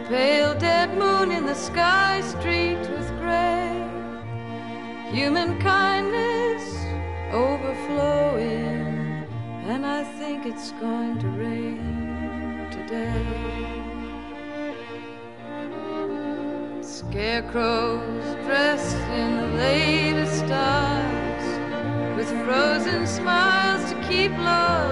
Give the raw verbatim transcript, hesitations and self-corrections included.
pale dead moon in the sky streaked with gray, human kindness overflowing, and I think it's going to rain today. Scarecrows dressed in the latest styles, with frozen smiles to keep love